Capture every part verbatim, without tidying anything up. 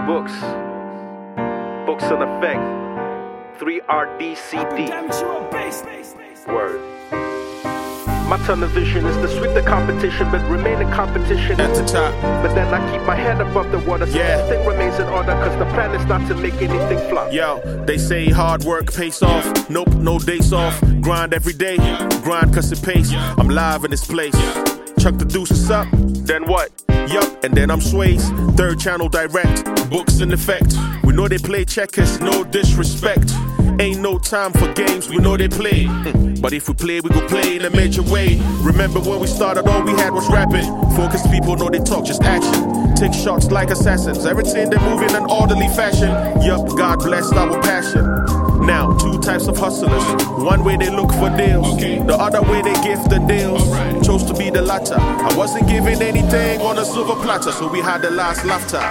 Books. Books in effect. three R D C D. Word. My tunnel vision is to sweep the competition, but remain in competition at the top. But then I keep my head above the water, so yeah. everything remains in order, cause the plan is not to make anything flop. Yo, they say hard work pays off. Nope, no days off. Grind every day. Grind cause it pays. I'm live in this place. Chuck the deuces up. Then what? Yup, and then I'm Sway's. Third channel direct. Books in effect. We know they play checkers, no disrespect. Ain't no time for games, we know they play. But if we play, we go play in a major way. Remember when we started, all we had was rapping. Focused people know they talk, just action. Take shots like assassins, everything they move in an orderly fashion. Yup, God bless our passion. Now, two types of hustlers. One way they look for deals, the other way they give the deals. Chose to be the latter. I wasn't giving anything on a silver platter, so we had the last laughter.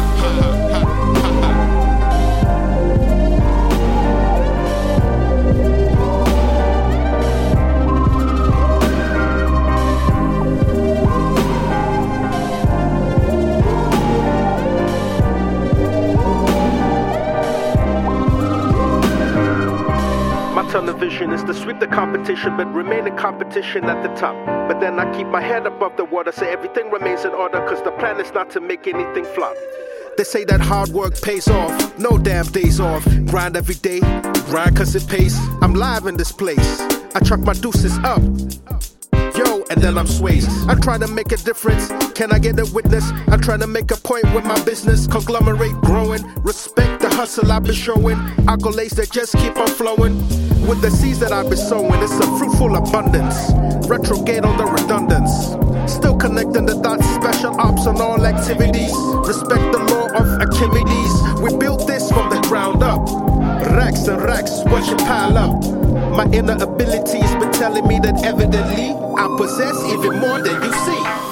The vision is to sweep the competition, but remain in competition at the top. But then I keep my head above the water, so everything remains in order, cause the plan is not to make anything flop. They say that hard work pays off, no damn days off. Grind every day, grind cause it pays. I'm live in this place, I chuck my deuces up. Yo, and then I'm Sway's. I try to make a difference. Can I get a witness? I try to make a point with my business. Conglomerate growing. Respect the hustle I've been showing. Accolades that just keep on flowing. With the seeds that I've been sowing, it's a fruitful abundance. Retrograde on the redundance. Still connecting the dots, special ops on all activities. Respect the law of Archimedes. We built this from the ground up. Racks and racks, watch it pile up. My inner abilities been telling me that evidently I possess even more than you see.